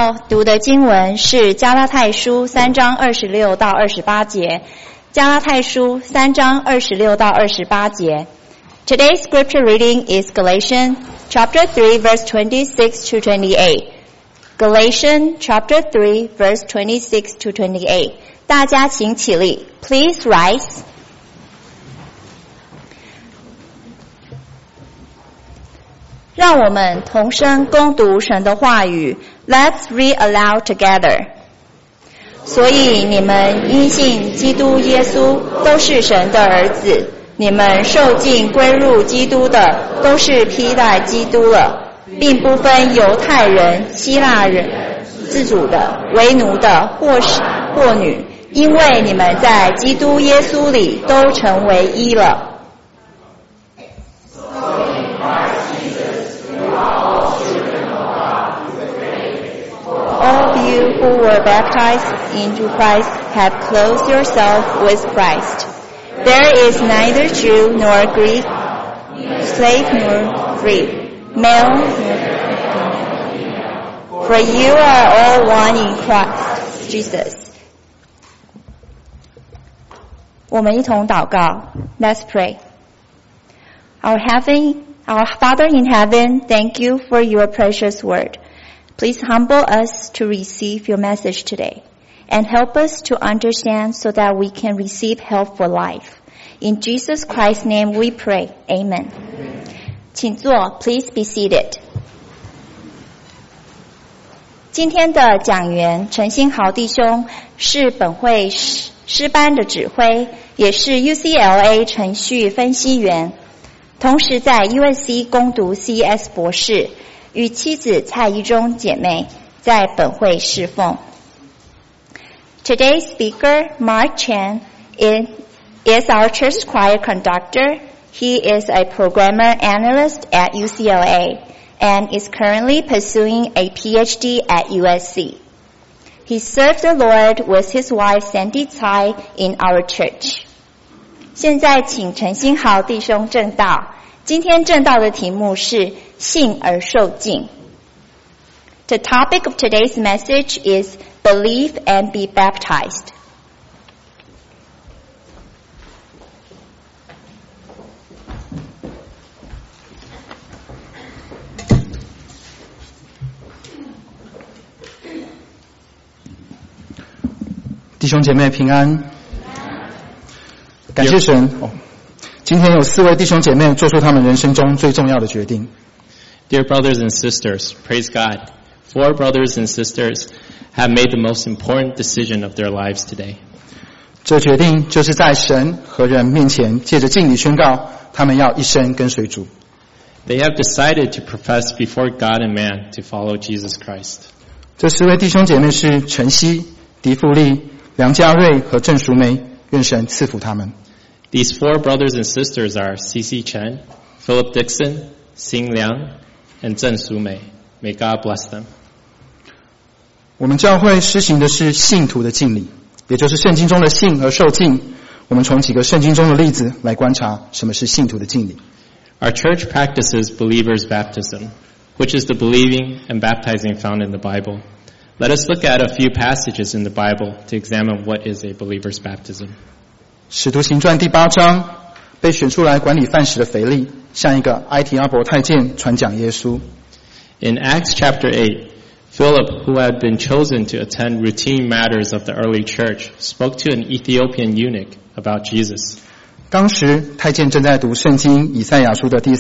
要读的经文是加拉太书3章26到28节。加拉太书3章26到28节。Today's scripture reading is Galatians chapter 3 verse 26 to 28. Galatians chapter 3 verse 26 to 28. 大家请起立。Please rise. 让我们同声恭读神的话语。Let's read aloud together. 所以你们因信基督耶稣都是神的儿子，你们受尽归入基督的都是披戴基督了，并不分犹太人、希腊人、自主的、为奴的或女，因为你们在基督耶稣里都成为一了。All of you who were baptized into Christ have clothed yourself with Christ. There is neither Jew nor Greek, slave nor free, male nor female, for you are all one in Christ Jesus. 我们一同祷告。Let's pray. Our Father in heaven, thank you for your precious word. Please humble us to receive your message today and help us to understand so that we can receive help for life. In Jesus Christ's name we pray. Amen. 请坐 Please be seated. 今天的讲员陈新豪弟兄是本会诗班的指挥，也是 UCLA 程序分析员，同时在 USC 攻读 CS 博士，与妻子蔡一中姐妹在本会侍奉。Today's speaker, Mark Chan, is our church choir conductor. He is a programmer analyst at UCLA and is currently pursuing a PhD at USC. He served the Lord with his wife Sandy Tsai in our church. 现在请陈新豪弟兄证道。今天证道的题目是信而受尽。The topic of today's message is believe and be baptized. 弟兄姐妹平安，感谢神。今天有4位弟兄姐妹做出他们人生中最重要的决定。 Dear brothers and sisters, praise God. 4 brothers and sisters have made the most important decision of their lives today. 这决定就是在神和人面前借着敬礼宣告，他们要一生跟随主。 They have decided to profess before God and man to follow Jesus Christ. 这4位弟兄姐妹是陈曦、狄富利、梁家瑞和郑淑梅，愿神赐福他们。 These 4 brothers and sisters are C.C. Chen, Philip Dixon, Xing Liang, and Zheng Sumei. May God bless them. 我们教会施行的是信徒的敬礼，也就是圣经中的信而受敬。我们从几个圣经中的例子来观察什么是信徒的敬礼。 Our church practices believers' baptism, which is the believing and baptizing found in the Bible. Let us look at a few passages in the Bible to examine what is a believer's baptism. 使徒行传第8章，被选出来管理饭食的腓力，向一个埃提阿伯太监传讲耶稣。 In Acts chapter 8, Philip, who had been chosen to attend routine matters of the early church, spoke to an Ethiopian eunuch about Jesus. 当时太监正在读圣经以赛亚书的第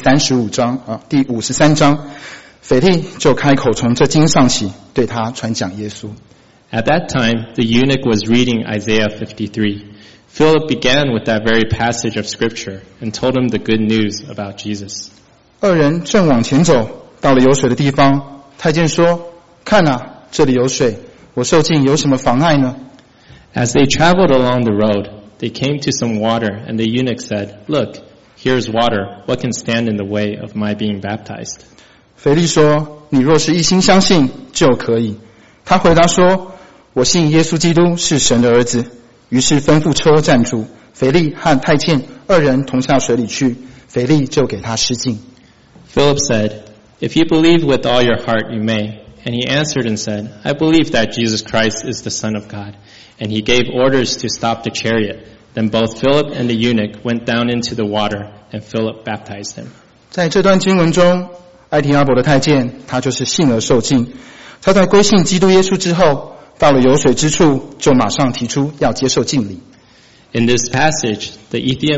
53章，腓力就开口从这经上起，对他传讲耶稣。 At that time, the eunuch was reading Isaiah 53. Philip began with that very passage of scripture and told him the good news about Jesus. 2人正往前走，到了有水的地方，太监说：“看啊，这里有水，我受浸有什么妨碍呢？” As they traveled along the road, they came to some water, and the eunuch said, "Look, here's water. What can stand in the way of my being baptized?" 腓力说：“你若是一心相信，就可以。”他回答说：“我信耶稣基督是神的儿子。”于是吩咐车站住，腓力和太监2人同下水里去，腓力就给他施浸。 Philip said, "If you believe with all your heart, you may." And he answered and said, I believe that Jesus Christ is the Son of God. And he gave orders to stop the chariot. Then both Philip and the eunuch went down into the water, and Philip baptized him. 在这段经文中，埃提阿伯的太监他就是信而受浸。他在归信基督耶稣之后，到了有水之处，就马上提出要接受浸礼。 In this passage, the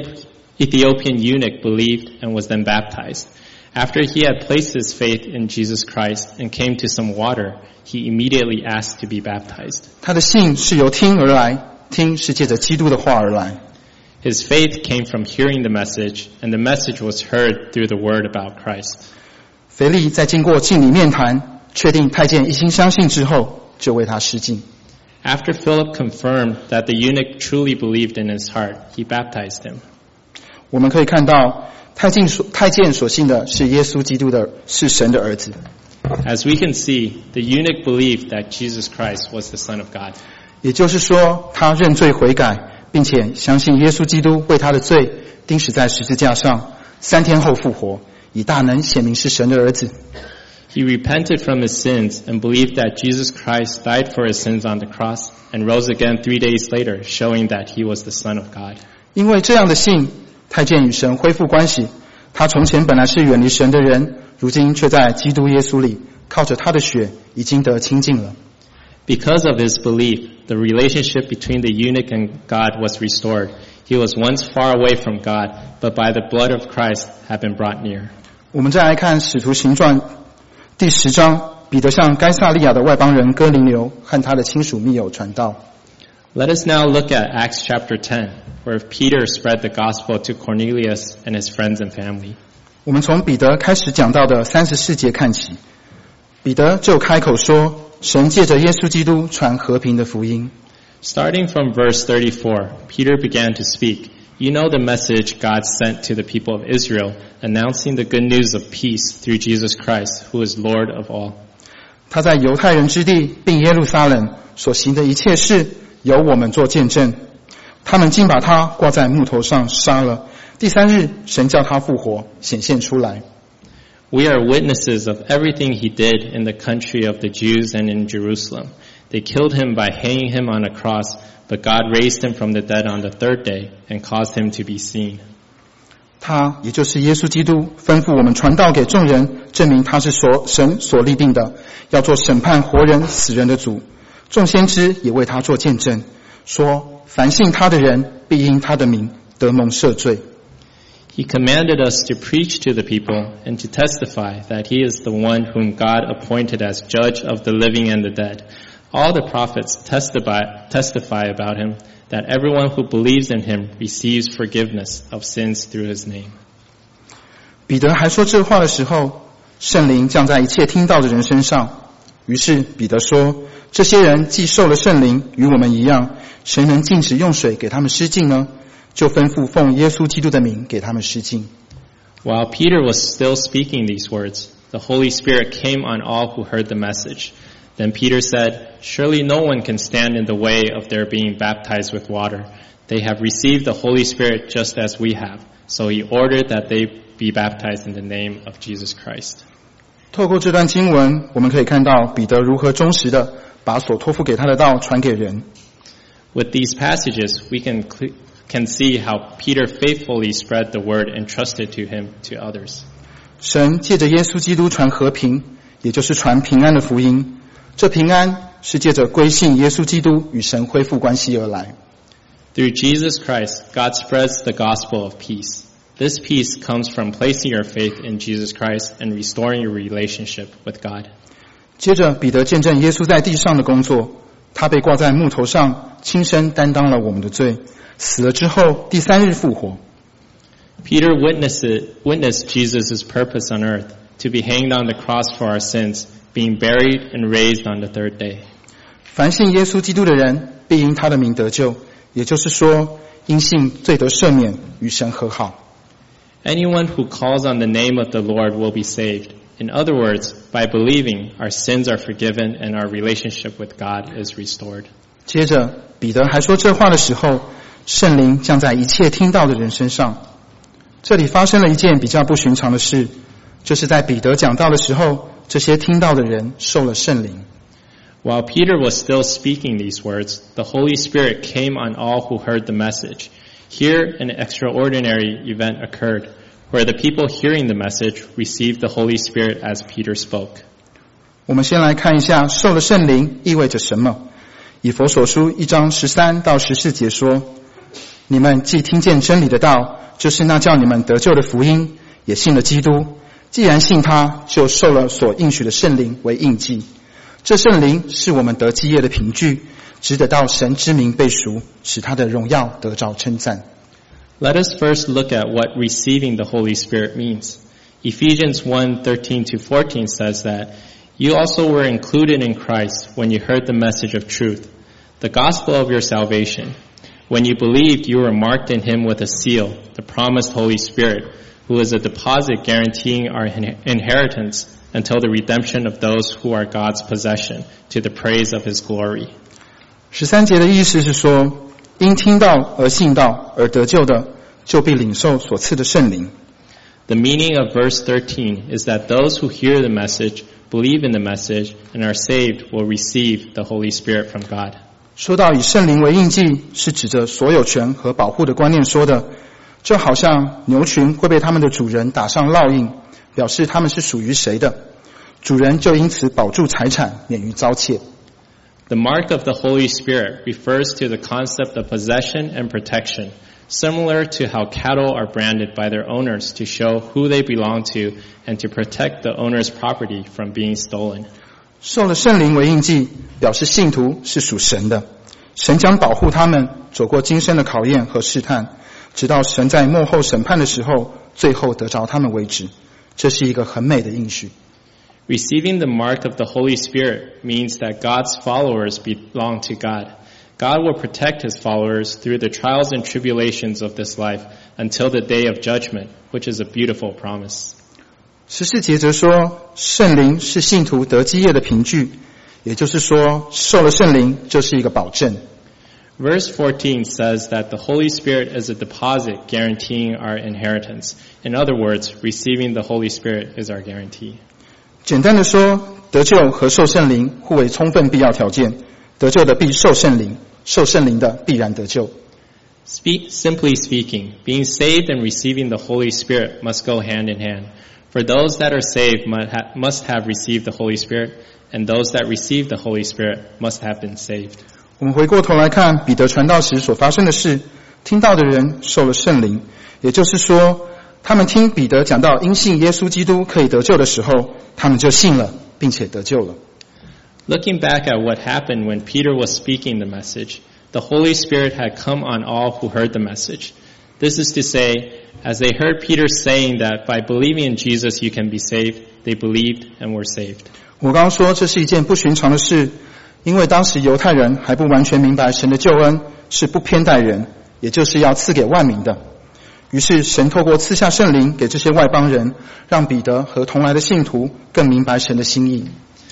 Ethiopian eunuch believed and was then baptized. After he had placed his faith in Jesus Christ and came to some water, he immediately asked to be baptized. 他的信是由听而来，听是借着基督的话而来。 His faith came from hearing the message, and the message was heard through the word about Christ. 腓利在经过浸礼面谈，确定太监一心相信之后，就为他施浸。 After Philip confirmed that the eunuch truly believed in his heart, he baptized him. 我们可以看到，太监所信的是耶稣基督是神的儿子。 As we can see, the eunuch believed that Jesus Christ was the Son of God. 也就是说，他认罪悔改，并且相信耶稣基督为他的罪钉死在十字架上，3天后复活，以大能显明是神的儿子。 He repented from his sins and believed that Jesus Christ died for his sins on the cross and rose again 3 days later, showing that he was the Son of God. 因为这样的信，太监与神恢复关系。他从前本来是远离神的人，如今却在基督耶稣里，靠着他的血已经得清净了。 Because of his belief, the relationship between the eunuch and God was restored. He was once far away from God, but by the blood of Christ had been brought near. 我们再来看使徒行传第10章，彼得向该撒利亚的外邦人哥林流和他的亲属密友传道。 Let us now look at Acts chapter 10, where Peter spread the gospel to Cornelius and his friends and family. 我们从彼得开始讲到的34节看起，彼得就开口说，神借着耶稣基督传和平的福音。 Starting from verse 34, Peter began to speak. You know the message God sent to the people of Israel, announcing the good news of peace through Jesus Christ, who is Lord of all. 他在犹太人之地并耶路撒冷所行的一切事，由我们做见证。他们竟把他挂在木头上杀了。第3日，神叫他复活，显现出来。 We are witnesses of everything he did in the country of the Jews and in Jerusalem. They killed him by hanging him on a cross, but God raised him from the dead on the 3rd day and caused him to be seen. 他也就是耶稣基督，吩咐我们传道给众人，证明他是神所立定的，要做审判活人死人的主。众先知也为他做见证，说凡信他的人，必因他的名得蒙赦罪。 He commanded us to preach to the people and to testify that he is the one whom God appointed as judge of the living and the dead. All the prophets testify about him, that everyone who believes in him receives forgiveness of sins through his name. 彼得还说这话的时候，圣灵降在一切听到的人身上。于是彼得说，这些人既受了圣灵，与我们一样，谁能禁止用水给他们施浸呢？就吩咐奉耶稣基督的名给他们施浸。 While Peter was still speaking these words, the Holy Spirit came on all who heard the message. Then Peter said, Surely no one can stand in the way of their being baptized with water. They have received the Holy Spirit just as we have. So he ordered that they be baptized in the name of Jesus Christ. 透过这段经文，我们可以看到彼得如何忠实的把所托付给他的道传给人。 With these passages, we can see how Peter faithfully spread the word entrusted to him to others. 神借着耶稣基督传和平，也就是传平安的福音。这平安是借着归信耶稣基督与神恢复关系而来。 Through Jesus Christ, God spreads the gospel of peace. This peace comes from placing your faith in Jesus Christ and restoring your relationship with God. 接着彼得见证耶稣在地上的工作，他被挂在木头上，亲身担当了我们的罪，死了之后第3日复活。 Peter witnessed Jesus' purpose on earth, to be hanged on the cross for our sins, being buried and raised on the 3rd day. 凡信耶稣基督的人，必因他的名得救，也就是说，因信罪得赦免，与神和好。 Anyone who calls on the name of the Lord will be saved. In other words, by believing, our sins are forgiven and our relationship with God is restored. 接着彼得还说这话的时候，圣灵降在一切听到的人身上。这里发生了一件比较不寻常的事，就是在彼得讲道的时候， 这些听到的人受了圣灵。 While Peter was still speaking these words, the Holy Spirit came on all who heard the message. Here, an extraordinary event occurred, where the people hearing the message received the Holy Spirit as Peter spoke. 我们先来看一下受了圣灵意味着什么。以弗所书1章13到14节说，你们既听见真理的道，就是那叫你们得救的福音，也信了基督，既然信他，就受了所应许的圣灵为印记。这圣灵是我们得基业的凭据，值得到神之名被赎，使他的荣耀得着称赞。 Let us first look at what receiving the Holy Spirit means. Ephesians 1:13-14 says that, You also were included in Christ when you heard the message of truth, the gospel of your salvation. When you believed, you were marked in him with a seal, the promised Holy Spirit, who is a deposit guaranteeing our inheritance until the redemption of those who are God's possession, to the praise of his glory. 13节的意思是说，因听到而信道而得救的，就必领受所赐的圣灵。 The meaning of verse 13 is that those who hear the message, believe in the message, and are saved will receive the Holy Spirit from God. 说到以圣灵为印记，是指着所有权和保护的观念说的，就好像牛群会被他们的主人打上烙印，表示他们是属于谁的，主人就因此保住财产，免于遭窃。 The mark of the Holy Spirit refers to the concept of possession and protection, similar to how cattle are branded by their owners to show who they belong to and to protect the owner's property from being stolen. 受了圣灵为印记，表示信徒是属神的，神将保护他们走过今生的考验和试探，直到神在末后审判的时候，最后得着他们为止。这是一个很美的应许。 Receiving the mark of the Holy Spirit means that God's followers belong to God. God will protect his followers through the trials and tribulations of this life until the day of judgment, which is a beautiful promise. 14节则说，圣灵是信徒得基业的凭据，也就是说，受了圣灵就是一个保证。 Verse 14 says that the Holy Spirit is a deposit guaranteeing our inheritance. In other words, receiving the Holy Spirit is our guarantee. 简单的说，得救和受圣灵互为充分必要条件，得救的必受圣灵，受圣灵的必然得救。 Simply speaking, being saved and receiving the Holy Spirit must go hand in hand. For those that are saved must have received the Holy Spirit, and those that receive the Holy Spirit must have been saved. 我们回过头来看彼得传道时所发生的事，听到的人受了圣灵，也就是说，他们听彼得讲到因信耶稣基督可以得救的时候，他们就信了，并且得救了。 Looking back at what happened when Peter was speaking the message, the Holy Spirit had come on all who heard the message. This is to say, as they heard Peter saying that by believing in Jesus you can be saved, they believed and were saved. 我刚刚说这是一件不寻常的事，因为当时犹太人还不完全明白神的救恩是不偏待人，也就是要赐给万民的。于是神透过赐下圣灵给这些外邦人，让彼得和同来的信徒更明白神的心意。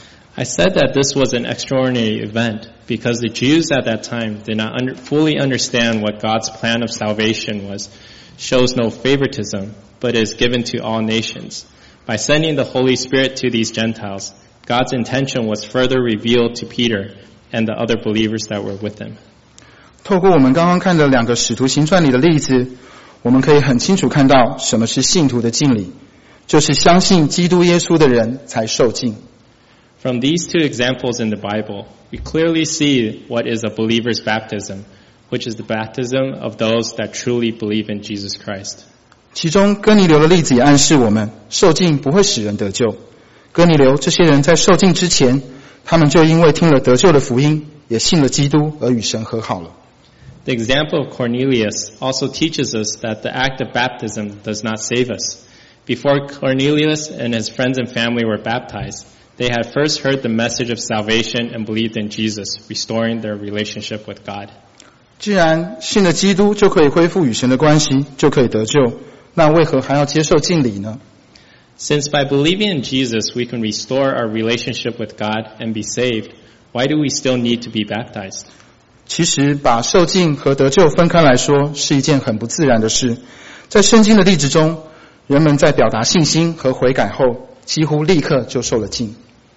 I said that this was an extraordinary event because the Jews at that time did not fully understand what God's plan of salvation was, shows no favoritism, but is given to all nations. By sending the Holy Spirit to these Gentiles, God's intention was further revealed to Peter and the other believers that were with him. 透过我们刚刚看的2个使徒行传里的例子，我们可以很清楚看到什么是信徒的敬礼，就是相信基督耶稣的人才受敬。 From these two examples in the Bible, we clearly see what is a believer's baptism, which is the baptism of those that truly believe in Jesus Christ. 其中哥尼流的例子也暗示我们，受敬不会使人得救。哥尼流这些人在受敬之前，他们就因为听了得救的福音，也信了基督而与神和好了。 The example of Cornelius also teaches us that the act of baptism does not save us. Before Cornelius and his friends and family were baptized, they had first heard the message of salvation and believed in Jesus, restoring their relationship with God. 既然信了基督就可以恢复与神的关系，就可以得救，那为何还要接受敬礼呢？ Since by believing in Jesus we can restore our relationship with God and be saved, why do we still need to be baptized? 其实把受敬和得救分开来说是一件很不自然的事。在圣经的例子中，人们在表达信心和悔改后， 几乎立刻就受了浸。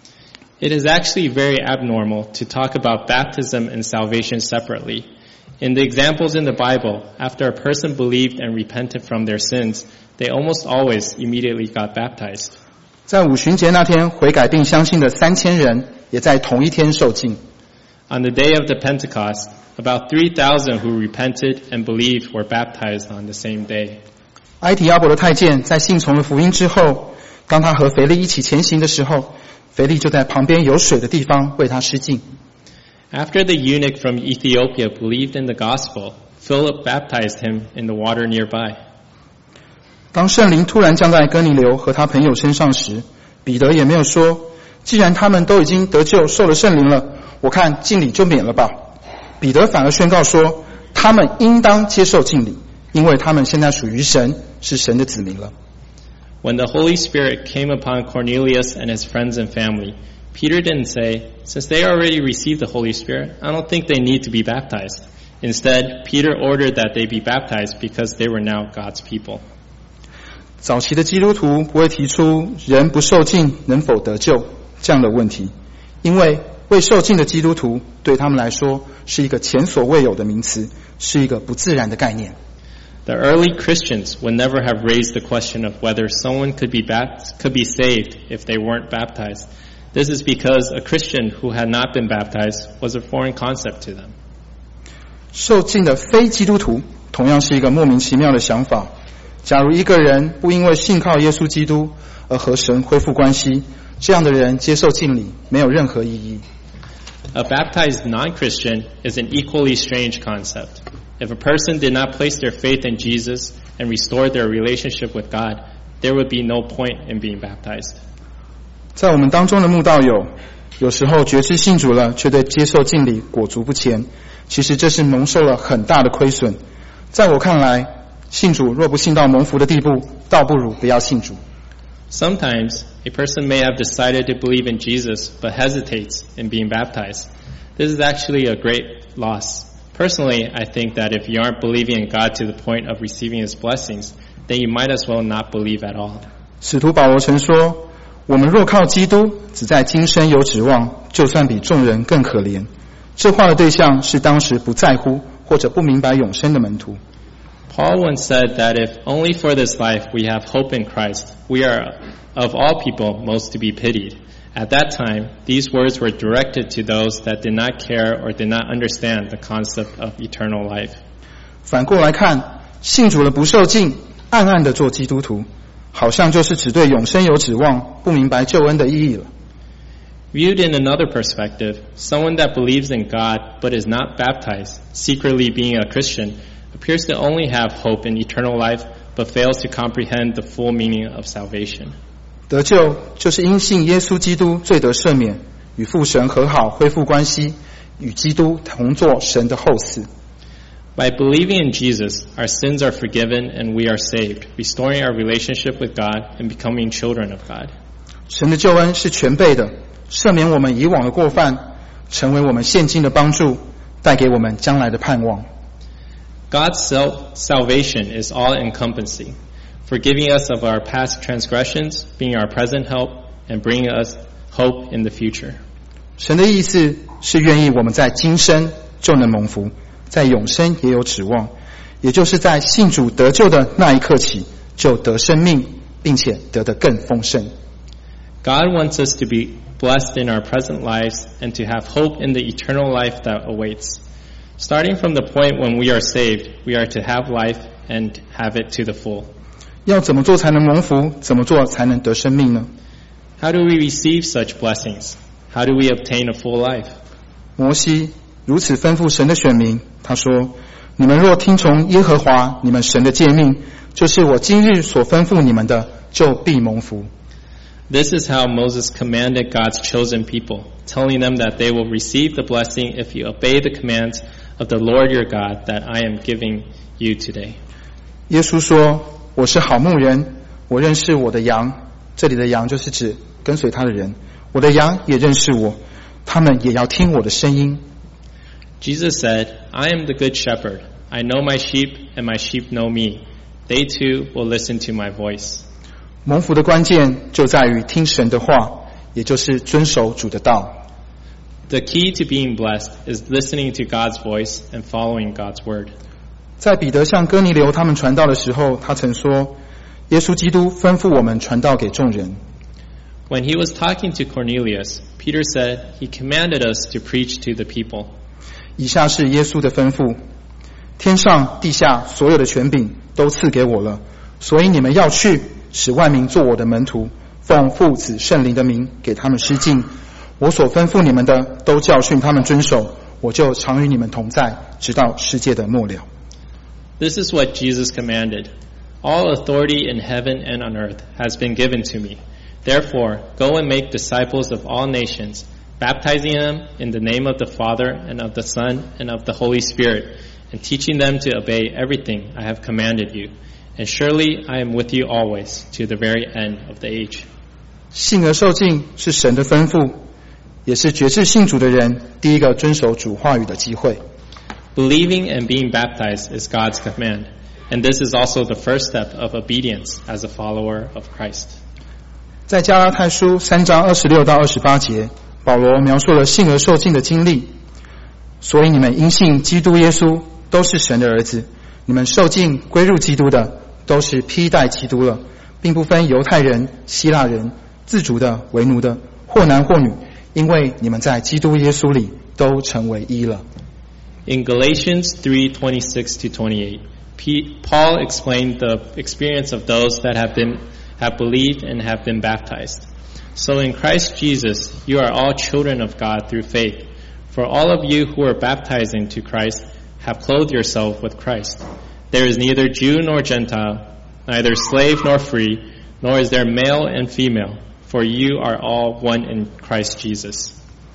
It is actually very abnormal to talk about baptism and salvation separately. In the examples in the Bible, after a person believed and repented from their sins, they almost always immediately got baptized. 在五旬节那天，悔改并相信的3000人也在同一天受浸。 On the day of the Pentecost, about 3,000 who repented and believed were baptized on the same day. 埃提阿伯的太监在信从了福音之后，当他和腓力一起前行的时候，腓力就在旁边有水的地方为他施浸。 After the eunuch from Ethiopia believed in the gospel, Philip baptized him in the water nearby. 当圣灵突然降在哥尼流和他朋友身上时，彼得也没有说，既然他们都已经得救受了圣灵了，我看浸礼就免了吧。彼得反而宣告说，他们应当接受浸礼，因为他们现在属于神，是神的子民了。 When the Holy Spirit came upon Cornelius and his friends and family, Peter didn't say, since they already received the Holy Spirit, I don't think they need to be baptized. Instead, Peter ordered that they be baptized because they were now God's people. 早期的基督徒不会提出人不受浸能否得救这样的问题，因为未受浸的基督徒对他们来说是一个前所未有的名词，是一个不自然的概念。 The early Christians would never have raised the question of whether someone could be saved if they weren't baptized. This is because a Christian who had not been baptized was a foreign concept to them. 受浸的非基督徒同样是一个莫名其妙的想法。假如一个人不因为信靠耶稣基督而和神恢复关系，这样的人接受浸礼没有任何意义。 A baptized non-Christian is an equally strange concept. If a person did not place their faith in Jesus and restore their relationship with God, there would be no point in being baptized. 在我们当中的慕道友，有时候决志信主了，却对接受浸礼裹足不前，其实这是蒙受了很大的亏损。在我看来，信主若不信到蒙福的地步，倒不如不要信主。 Sometimes a person may have decided to believe in Jesus but hesitates in being baptized. This is actually a great loss. Personally, I think that if you aren't believing in God to the point of receiving His blessings, then you might as well not believe at all. 使徒保罗曾说，我们若靠基督，只在今生有指望，就算比众人更可怜。这话的对象是当时不在乎或者不明白永生的门徒。 Paul once said that if only for this life we have hope in Christ, we are of all people most to be pitied. At that time, these words were directed to those that did not care or did not understand the concept of eternal life. 反过来看，信主了不受浸，暗暗的做基督徒，好像就是只对永生有指望，不明白救恩的意义了。 Viewed in another perspective, someone that believes in God but is not baptized, secretly being a Christian, appears to only have hope in eternal life but fails to comprehend the full meaning of salvation. 得救就是因信耶稣基督罪得赦免，与父神和好，恢复关系，与基督同作神的后嗣。 By believing in Jesus, our sins are forgiven and we are saved, restoring our relationship with God and becoming children of God. 神的救恩是全备的，赦免我们以往的过犯，成为我们现今的帮助，带给我们将来的盼望。 God's salvation is all-encompassing, forgiving us of our past transgressions, being our present help, and bringing us hope in the future. 神的意思是愿意我们在今生就能蒙福，在永生也有指望，也就是在信主得救的那一刻起，就得生命，并且得得更丰盛。 God wants us to be blessed in our present lives and to have hope in the eternal life that awaits. Starting from the point when we are saved, we are to have life and have it to the full. 要怎么做才能蒙福？怎么做才能得生命呢？ How do we receive such blessings? How do we obtain a full life? 摩西如此吩咐神的选民，他说：你们若听从耶和华你们神的诫命，就是我今日所吩咐你们的，就必蒙福。 This is how Moses commanded God's chosen people, telling them that they will receive the blessing if you obey the commands of the Lord your God that I am giving you today. 耶稣说：我是好牧人，我认识我的羊。这里的羊就是指跟随他的人。我的羊也认识我，他们也要听我的声音。 Jesus said, I am the good shepherd. I know my sheep and my sheep know me. They too will listen to my voice. 蒙福的关键就在于听神的话，也就是遵守主的道。 The key to being blessed is listening to God's voice and following God's word. 在彼得向哥尼流他们传道的时候，他曾说，耶稣基督吩咐我们传道给众人。 When he was talking to Cornelius, Peter said he commanded us to preach to the people. 以下是耶稣的吩咐：天上地下所有的权柄都赐给我了，所以你们要去，使万民做我的门徒，奉父子圣灵的名给他们施浸。我所吩咐你们的，都教训他们遵守，我就常与你们同在，直到世界的末了。 This is what Jesus commanded. All authority in heaven and on earth has been given to me. Therefore, go and make disciples of all nations, baptizing them in the name of the Father and of the Son and of the Holy Spirit, and teaching them to obey everything I have commanded you. And surely I am with you always, to the very end of the age. 信而受浸是神的吩咐，也是决志信主的人第一个遵守主话语的机会。 Believing and being baptized is God's command, and this is also the first step of obedience as a follower of Christ. 在加拉太书3章26到28节，保罗描述了信而受浸的经历。所以你们因信基督耶稣都是神的儿子，你们受浸归入基督的都是披戴基督了，并不分犹太人、希腊人、自主的、为奴的，或男或女，因为你们在基督耶稣里都成为一了。 In Galatians 3:26-28, Paul explained the experience of those that have believed and have been baptized. So in Christ Jesus, you are all children of God through faith. For all of you who are baptized into Christ have clothed yourself with Christ. There is neither Jew nor Gentile, neither slave nor free, nor is there male and female, for you are all one in Christ Jesus.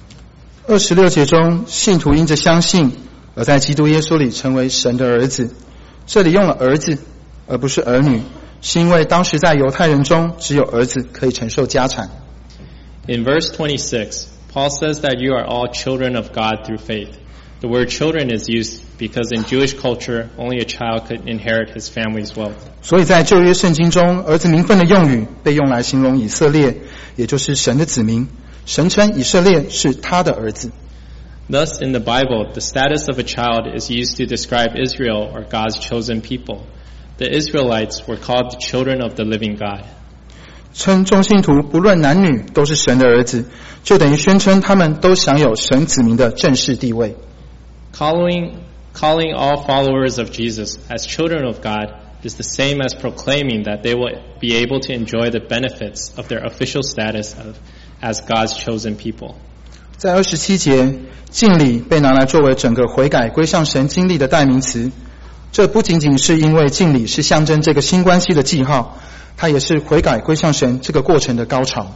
26节中，信徒因着相信而在基督耶稣里成为神的儿子。这里用了儿子而不是儿女，是因为当时在犹太人中只有儿子可以承受家产。 In verse 26, Paul says that you are all children of God through faith. The word children is used because in Jewish culture, only a child could inherit his family's wealth. 所以在旧约圣经中，儿子名分的用语被用来形容以色列，也就是神的子民。神称以色列是他的儿子。 Thus, in the Bible, the status of a child is used to describe Israel or God's chosen people. The Israelites were called the children of the living God. 称众信徒不论男女都是神的儿子，就等于宣称他们都享有神子民的正式地位。 Calling all followers of Jesus as children of God is the same as proclaiming that they will be able to enjoy the benefits of their official status as God's chosen people. 在27节，敬礼被拿来作为整个悔改归向神经历的代名词。这不仅仅是因为敬礼是象征这个新关系的记号，它也是悔改归向神这个过程的高潮。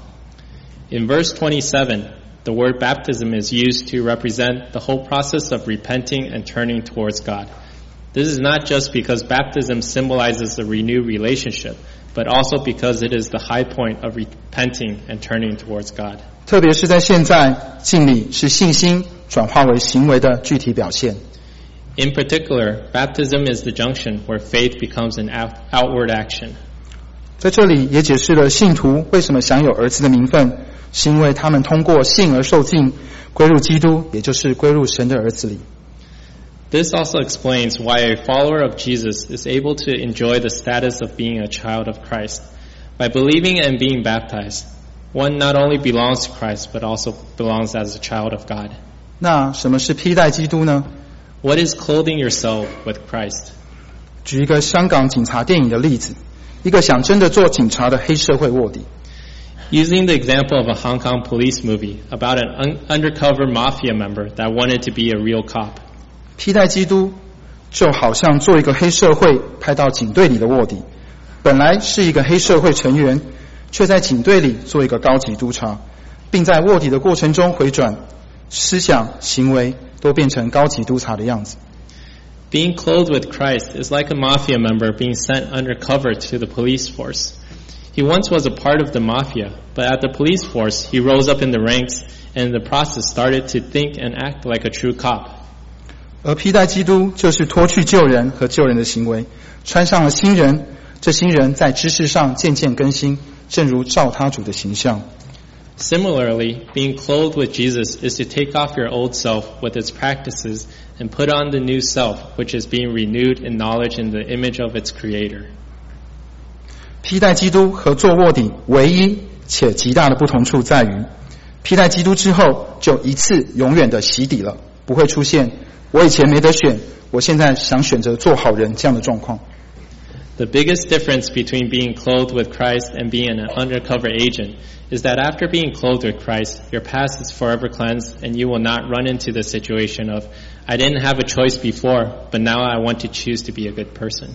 In verse 27, the word baptism is used to represent the whole process of repenting and turning towards God. This is not just because baptism symbolizes a renewed relationship, but also because it is the high point of repenting and turning towards God. 特别是在现在，敬礼是信心转化为行为的具体表现。 In particular, baptism is the junction where faith becomes an outward action. 在这里也解释了信徒为什么享有儿子的名分，是因为他们通过信而受浸，归入基督，也就是归入神的儿子里。 This also explains why a follower of Jesus is able to enjoy the status of being a child of Christ. By believing and being baptized, one not only belongs to Christ, but also belongs as a child of God. 那什么是披戴基督呢？ What is clothing yourself with Christ? 举一个香港警察电影的例子，一个想真的做警察的黑社会卧底。 Using the example of a Hong Kong police movie about an undercover mafia member that wanted to be a real cop. 披戴基督就好像做一个黑社会派到警队里的卧底，本来是一个黑社会成员，却在警队里做一个高级督察，并在卧底的过程中回转，思想行为都变成高级督察的样子。 Being clothed with Christ is like a mafia member being sent undercover to the police force. He once was a part of the mafia, but at the police force, he rose up in the ranks and in the process started to think and act like a true cop. 而披戴基督就是脱去旧人和旧人的行为，穿上了新人， 这新人在知识上渐渐更新，正如照他主的形象。 Similarly, being clothed with Jesus is to take off your old self with its practices and put on the new self, which is being renewed in knowledge in the image of its creator. 披戴基督和做卧底唯一且极大的不同处在于，披戴基督之后就一次永远的洗底了，不会出现我以前没得选，我现在想选择做好人这样的状况。 The biggest difference between being clothed with Christ and being an undercover agent is that after being clothed with Christ, your past is forever cleansed and you will not run into the situation of, I didn't have a choice before, but now I want to choose to be a good person.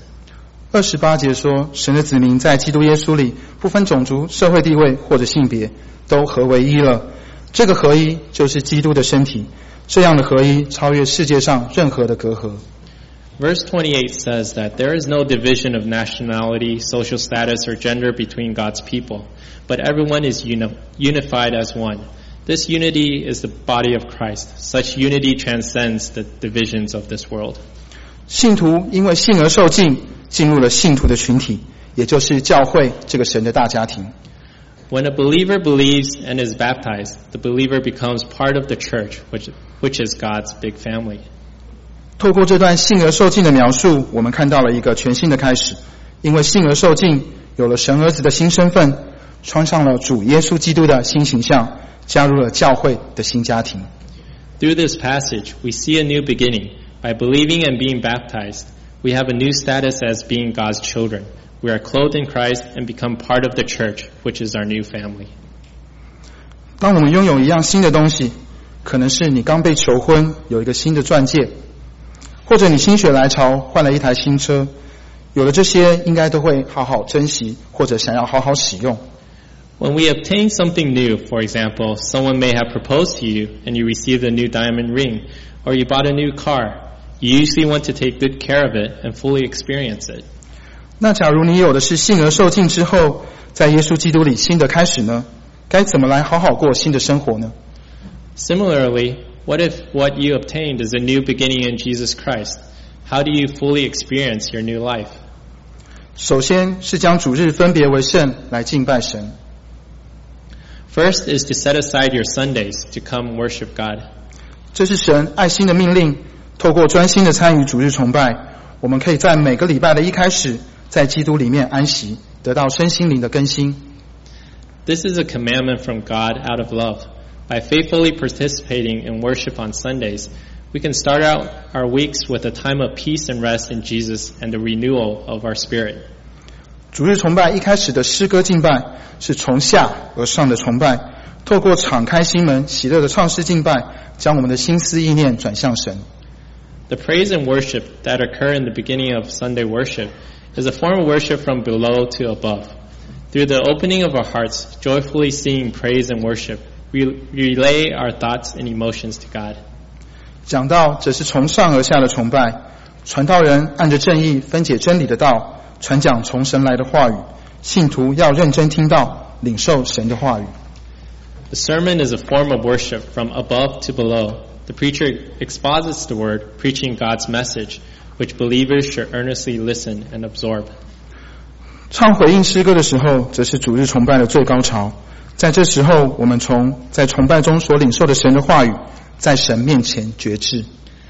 28节说，神的子民在基督耶稣里，不分种族、社会地位或者性别，都合为一了。这个合一就是基督的身体，这样的合一超越世界上任何的隔阂。 Verse 28 says that there is no division of nationality, social status, or gender between God's people, but everyone is unified as one. This unity is the body of Christ. Such unity transcends the divisions of this world. 信徒因为信而受浸，进入了信徒的群体，也就是教会这个神的大家庭。 When a believer believes and is baptized, the believer becomes part of the church, which is God's big family. 透过这段信而受浸的描述，我们看到了一个全新的开始。因为信而受浸，有了神儿子的新身份，穿上了主耶稣基督的新形象，加入了教会的新家庭。 Through this passage, we see a new beginning. By believing and being baptized, we have a new status as being God's children. We are clothed in Christ and become part of the church, which is our new family. 当我们拥有一样新的东西，可能是你刚被求婚，有一个新的钻戒，或者你心血来潮换了一台新车，有了这些应该都会好好珍惜，或者想要好好使用。 When we obtain something new, for example, someone may have proposed to you and you received a new diamond ring, or you bought a new car, you usually want to take good care of it and fully experience it. 那假如你有的是信而受浸之后，在耶稣基督里新的开始呢？该怎么来好好过新的生活呢？ Similarly, what if what you obtained is a new beginning in Jesus Christ? How do you fully experience your new life? 首先是将主日分别为圣来敬拜神。 First is to set aside your Sundays to come worship God. 这是神爱心的命令，透过专心的参与主日崇拜，我们可以在每个礼拜的一开始，在基督里面安息，得到身心灵的更新。 This is a commandment from God out of love. By faithfully participating in worship on Sundays, we can start out our weeks with a time of peace and rest in Jesus and the renewal of our spirit. 主日崇拜一开始的诗歌敬拜是从下而上的崇拜，透过敞开心门、喜乐的唱诗敬拜，将我们的心思意念转向神。 The praise and worship that occur in the beginning of Sunday worship is a form of worship from below to above. Through the opening of our hearts, joyfully singing praise and worship, we relay our thoughts and emotions to God. 讲道则是从上而下的崇拜，传道人按着正义分解真理的道，传讲从神来的话语，信徒要认真听到，领受神的话语。 The sermon is a form of worship from above to below. The preacher exposits the word, preaching God's message, which believers should earnestly listen and absorb. 唱回应诗歌的时候，则是主日崇拜的最高潮。在这时候，我们在崇拜中所领受的神的话语，在神面前决志。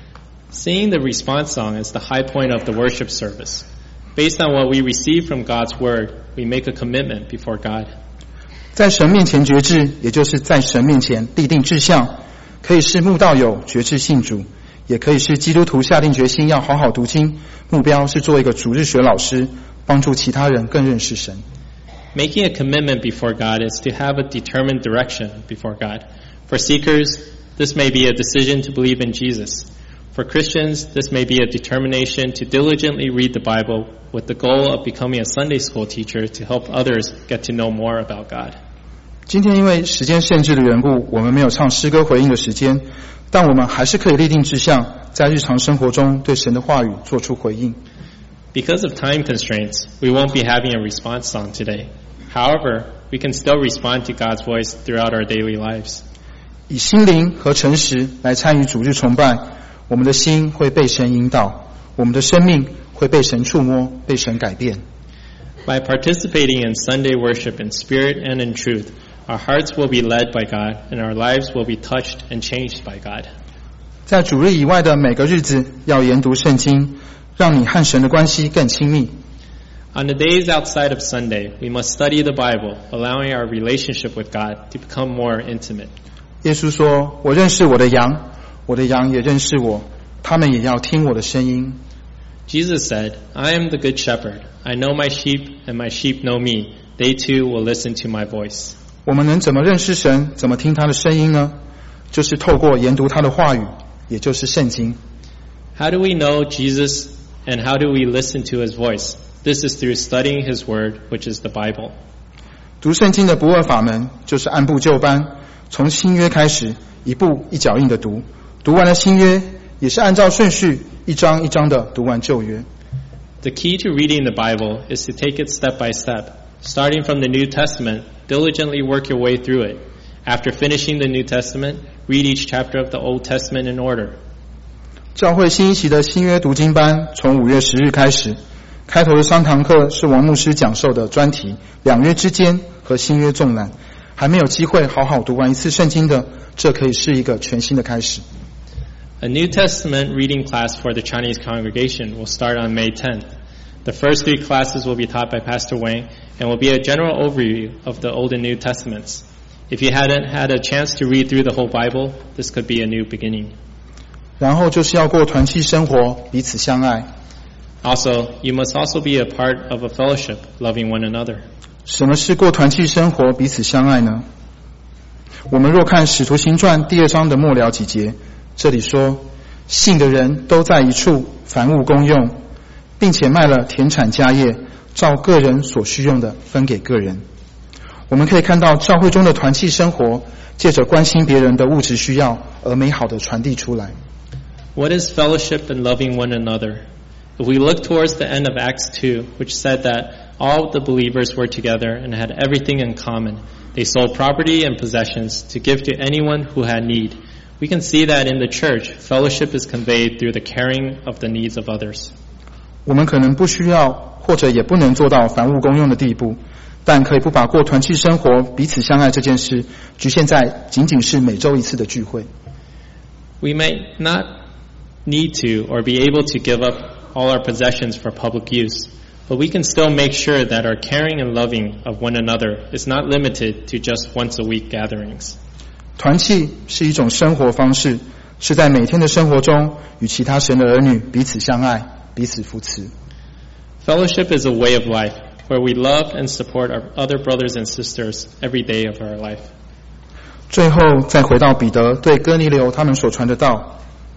Singing the response song is the high point of the worship service. Based on what we receive from God's word, we make a commitment before God. 在神面前决志，也就是在神面前立定志向，可以是慕道友决志信主，也可以是基督徒下定决心要好好读经，目标是做一个主日学老师，帮助其他人更认识神。 Making a commitment before God is to have a determined direction before God. For seekers, this may be a decision to believe in Jesus. For Christians, this may be a determination to diligently read the Bible with the goal of becoming a Sunday school teacher to help others get to know more about God. 今天因为时间限制的缘故，我们没有唱诗歌回应的时间，但我们还是可以立定志向，在日常生活中对神的话语做出回应。 Because of time constraints, we won't be having a response song today. However, we can still respond to God's voice throughout our daily lives. 以心灵和诚实来参与主日崇拜，我们的心会被神引导，我们的生命会被神触摸，被神改变。 By participating in Sunday worship in spirit and in truth, our hearts will be led by God, and our lives will be touched and changed by God. 在主日以外的每个日子，要研读圣经，让你和神的关系更亲密。 On the days outside of Sunday, we must study the Bible, allowing our relationship with God to become more intimate. 耶稣说：“我认识我的羊，我的羊也认识我，他们也要听我的声音。” Jesus said, I am the good shepherd. I know my sheep, and my sheep know me. They too will listen to my voice. 我们能怎么认识神，怎么听他的声音呢？就是透过研读他的话语，也就是圣经。 How do we know Jesus, and how do we listen to his voice? This is through studying his word, which is the Bible. 读圣经的不二法门，就是按部就班，从新约开始，一步一脚印的读，读完了新约，也是按照顺序一章一章的读完旧约。 The key to reading the Bible is to take it step by step. Starting from the New Testament, diligently work your way through it. After finishing the New Testament, read each chapter of the Old Testament in order. 教会新一期的新约读经班从5月10日开始，开头的3堂课是王牧师讲授的专题2约之间和新约纵览。还没有机会好好读完一次圣经的，这可以是一个全新的开始。 A New Testament reading class for the Chinese congregation will start on May 10th. The first 3 classes will be taught by Pastor Wang and will be a general overview of the Old and New Testaments. If you hadn't had a chance to read through the whole Bible, this could be a new beginning. 然后就是要过团契生活，彼此相爱。 Also, you must also be a part of a fellowship, loving one another. 什么是过团契生活，彼此相爱呢？我们若看使徒行传第2章的末了几节，这里说，信的人都在一处，凡物公用，并且卖了田产家业，照个人所需用的分给个人。我们可以看到教会中的团契生活，借着关心别人的物质需要而美好的传递出来。 What is fellowship and loving one another? If we look towards the end of Acts 2, which said that all the believers were together and had everything in common, they sold property and possessions to give to anyone who had need. We can see that in the church, fellowship is conveyed through the caring of the needs of others. 我们可能不需要，或者也不能做到凡物公用的地步，但可以不把过团契生活、彼此相爱这件事局限在仅仅是每周一次的聚会。 We may not need to or be able to give up all our possessions for public use, but we can still make sure that our caring and loving of one another is not limited to just once a week gatherings. 团契是一种生活方式，是在每天的生活中与其他神的儿女彼此相爱、彼此扶持。 Fellowship is a way of life where we love and support our other brothers and sisters every day of our life. 最后再回到彼得对哥尼流他们所传的道。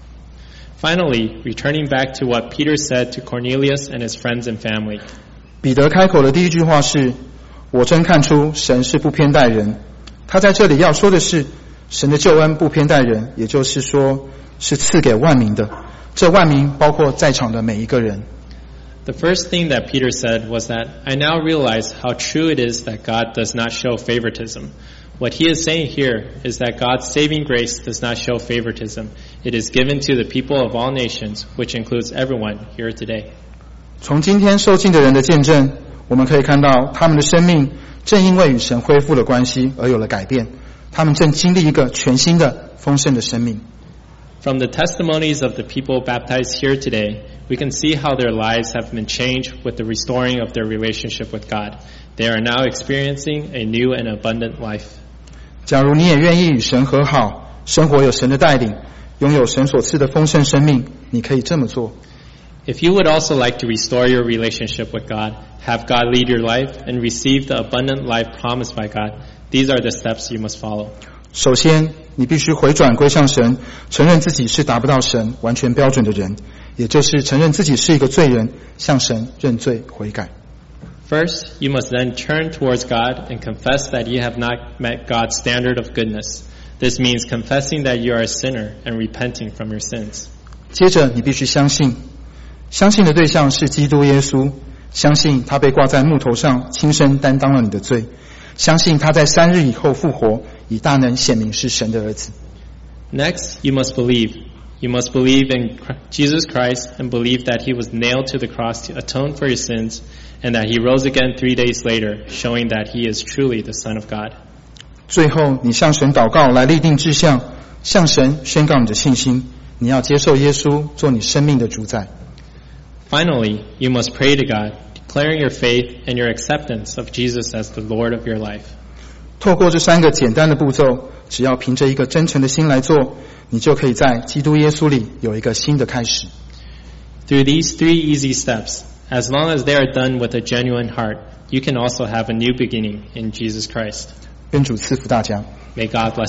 Finally, returning back to what Peter said to Cornelius and his friends and family. 彼得开口的第一句话是：“我真看出神是不偏待人。”他在这里要说的是，神的救恩不偏待人，也就是说是赐给万民的。这万民包括在场的每一个人。 The first thing that Peter said was that, I now realize how true it is that God does not show favoritism. What he is saying here is that God's saving grace does not show favoritism. It is given to the people of all nations, which includes everyone here today. 从今天受浸的人的见证，我们可以看到他们的生命正因为与神恢复了关系而有了改变，他们正经历一个全新的丰盛的生命。 From the testimonies of the people baptized here today, we can see how their lives have been changed with the restoring of their relationship with God. They are now experiencing a new and abundant life. 假如你也愿意与神和好，生活有神的带领，拥有神所赐的丰盛生命，你可以这么做。 If you would also like to restore your relationship with God, have God lead your life, and receive the abundant life promised by God, these are the steps you must follow. 首先，你必须回转归向神，承认自己是达不到神完全标准的人，也就是承认自己是一个罪人，向神认罪悔改。 First, you must then turn towards God and confess that you have not met God's standard of goodness. This means confessing that you are a sinner and repenting from your sins. 接着，你必须相信，相信的对象是基督耶稣，相信他被挂在木头上，亲身担当了你的罪，相信他在3日以后复活，以大能显明是神的儿子。 Next, you must believe. You must believe in Jesus Christ and believe that he was nailed to the cross to atone for your sins and that he rose again 3 days later, showing that he is truly the Son of God. 最后，你向神祷告来立定志向，向神宣告你的信心。你要接受耶稣做你生命的主宰。 Finally, you must pray to God, declaring your faith and your acceptance of Jesus as the Lord of your life. 透过这3个简单的步骤，只要凭着一个真诚的心来做，你就可以在基督耶稣里有一个新的开始。 Through these 3 easy steps, as long as they are done with a genuine heart, you can also have a new beginning in Jesus Christ. 愿主赐福大家。 May God bless